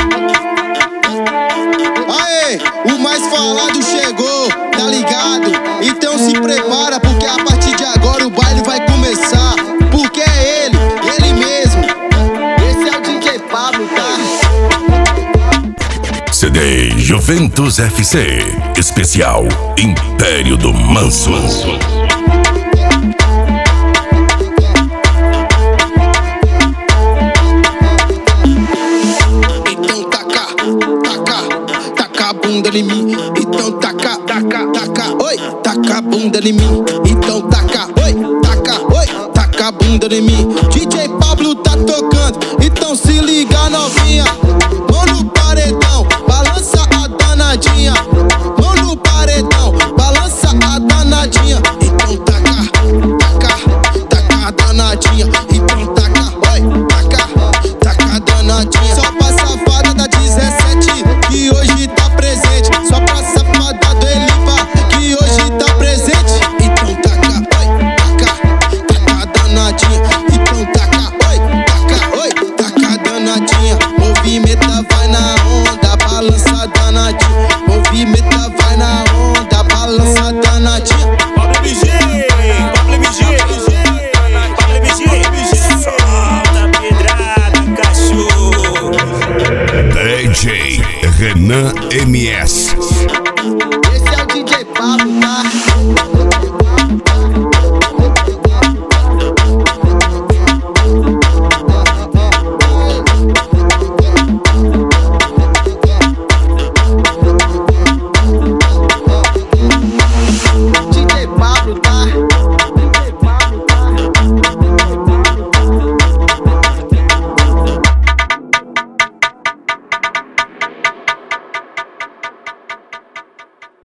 Aê, o mais falado chegou, tá ligado? Então se prepara, porque a partir de agora o baile vai começar. Porque é ele mesmo. Esse é o DJ Pablo, tá? CD Juventus FC, especial Império do Manso. Então taca a bunda em mim. Então taca, oi, taca a bunda em mim. Então taca, oi, taca a bunda em mim. DJ Pablo tá tocando, então se liga novinha. Mão no paredão, balança a danadinha. Mão no paredão, balança a danadinha. Então taca a danadinha. Então taca, oi, taca a danadinha. Só pra safada da 17 que hoje tá presente. Só pra safada do Elipa que hoje tá presente. Então taca, oi, taca a danadinha. Então taca, oi, taca a danadinha. Movimenta, vai na onda, balança danadinha. Movimenta, vai na onda, balança danadinha. Pablo MG, solta a pedrada, cachorro. DJ Renan MS.